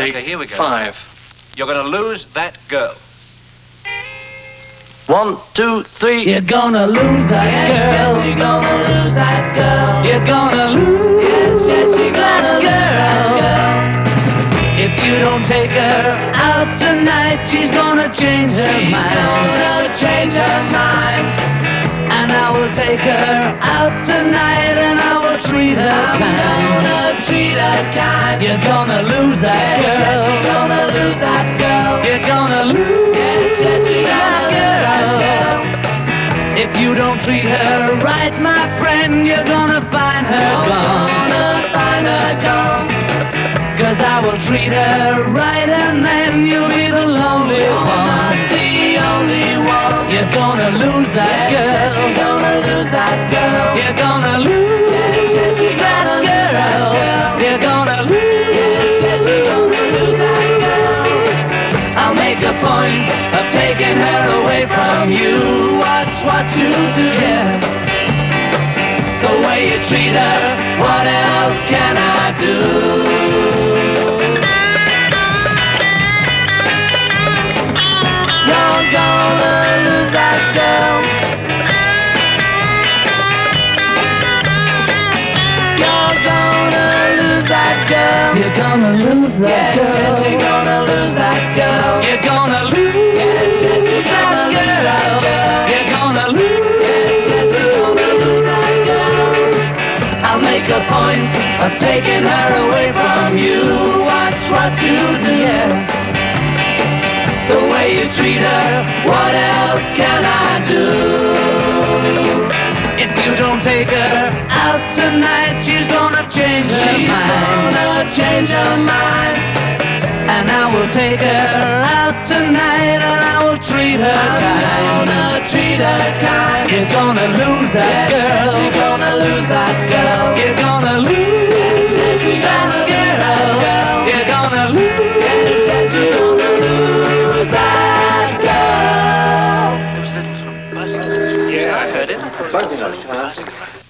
Take Okay, here we go. 5. You're going to lose that girl. 1, 2, 3. You're gonna lose that girl. Yes, you're gonna lose that girl. You're gonna lose. Yes, you're gonna lose that girl. If you don't take her out tonight, she's gonna change her mind. She's gonna change her mind. And I will take her out tonight, and I will treat her kind. I'm gonna treat her kind. You're gonna lose that girl. Yes, you're gonna lose that girl. You're gonna lose. Yes, you're gonna lose that girl. If you don't treat her right, my friend, you're gonna find her gone. You're gonna find her gone. 'Cause I will treat her right, and then you'll be the lonely one. Not the only one. You're gonna lose that girl. Yes, you're gonna lose that girl. You're gonna lose. Yes, you're gonna lose that girl. You're gonna lose. Yes, you're gonna lose that girl. I'll make a point of taking her away from you. Watch what you do, yeah. The way you treat her, what else can I do? You're gonna lose that girl. You're gonna lose that girl. You're gonna lose that girl. Yes, you're gonna lose that girl. You're gonna lose. Yes, you're gonna lose that girl. You're gonna lose. Yes, you're gonna lose that girl. I'll make a point of taking her away from you. Watch what you do, yeah. The way you treat her, what else can I do? If you don't take her out tonight, she's gonna change her mind. She's gonna change her mind. And I will take her out tonight, and I will treat her kind. I'm gonna treat her kind. You're gonna lose that girl. Yes, you're gonna lose that girl. You're gonna lose. Yes, you're gonna lose that girl. You're gonna lose. Yes, you're gonna lose that girl. It was a little sort of buzzing. Yeah, I heard it. buzzing on it.